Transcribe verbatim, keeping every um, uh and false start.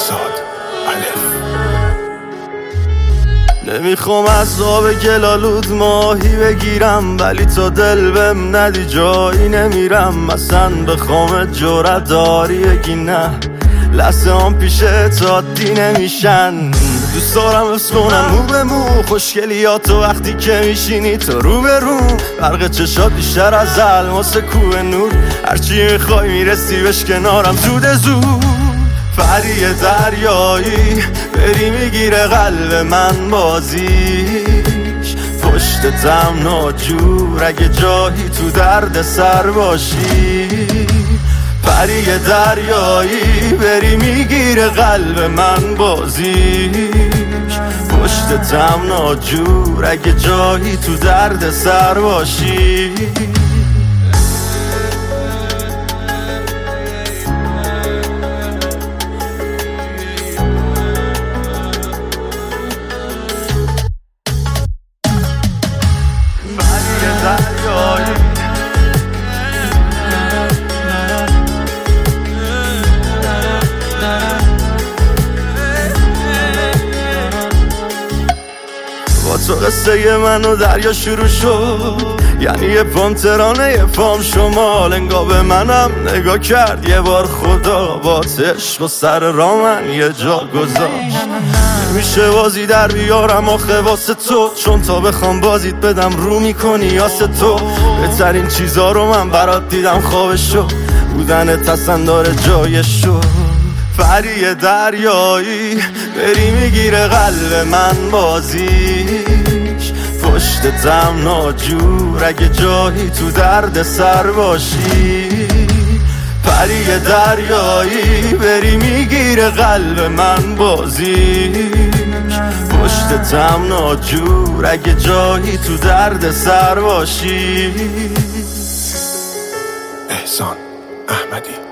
احساد الف. نمیخوام از آب گلالود ماهی بگیرم، ولی تا دل بهم ندی جایی نمیرم. اصلا بخوام جرأت داری بگی نه، لحظه هم پیشه تادی نمیشن. دوست دارم حفظ کنم مو به مو خوشگلیاتو وقتی که میشینی تو رو به رو. برق چشات بیشتر از الماس کوه نور، هرچی میخوای میرسی بش کنارم زود زود. پری دریایی بری میگیره قلب من بازیش، پشتتم ناجور اگه جایی تو درد سر باشی. پری دریایی بری میگیره قلب من بازیش، پشتتم ناجور اگه جایی تو درد سر باشی. با تو قصه من و دریا شروع شد، یعنی یه پام ترانه یه پام شمال. انگاه به منم نگاه کرد یه بار خدا، با عشق و سر را من یه جا گذاشت. نمیشه بازی در بیارم آخه واسه تو، چون تا بخوام بازیت بدم رو میکنی آسه تو. بهترین چیزا رو من برات دیدم خوابشو، بودن تصندار جایشو. پری دریایی بری میگیره قلب من بازیش، پشتتم ناجور اگه جایی تو درد سر باشی. پری دریایی بری میگیره قلب من بازیش، پشتتم ناجور اگه جایی تو درد سر باشی. احسان احمدی.